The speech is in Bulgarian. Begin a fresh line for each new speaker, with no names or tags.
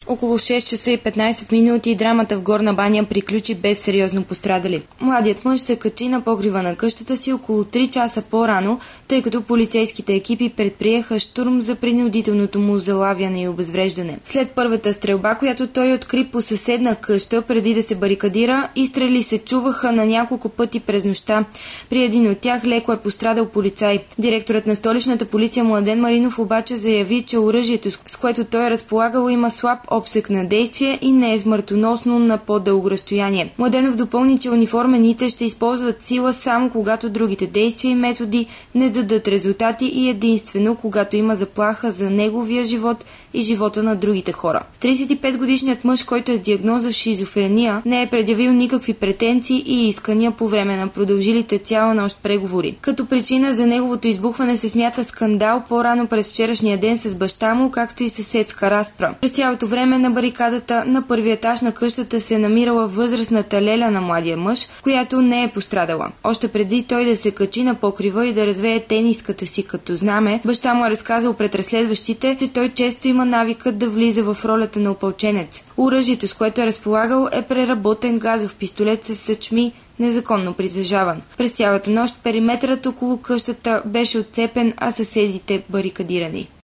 Около 6 часа и 15 минути драмата в Горна баня приключи без сериозно пострадали. Младият мъж се качи на покрива на къщата си около 3 часа по-рано, тъй като полицейските екипи предприеха щурм за принудителното му залавяне и обезвреждане. След първата стрелба, която той откри по съседна къща преди да се барикадира, изстрели се чуваха на няколко пъти през нощта. При един от тях леко е пострадал полицай. Директорът на столичната полиция Младен Маринов обаче заяви, че оръжието, с което той е разполагал, има слаб обсек на действие и не е смъртоносно на по-дълго разстояние. Младенов допълни, че униформените ще използват сила само когато другите действия и методи не дадат резултати и единствено когато има заплаха за неговия живот и живота на другите хора. 35-годишният мъж, който е с диагноза шизофрения, не е предявил никакви претенции и искания по време на продължилите цяла нощ преговори. Като причина за неговото избухване се смята скандал по-рано през вчерашния ден с баща му, както и съседска разпра. През цялото време на барикадата на първия етаж на къщата се намирала възрастната леля на младия мъж, която не е пострадала. Още преди той да се качи на покрива и да развее тениската си като знаме, баща му е разказал пред разследващите, че той често има навикът да влиза в ролята на опълченец. Оръжието, с което е разполагал, е преработен газов пистолет с съчми, незаконно притежаван. През цялата нощ периметърът около къщата беше отцепен, а съседите барикадирани.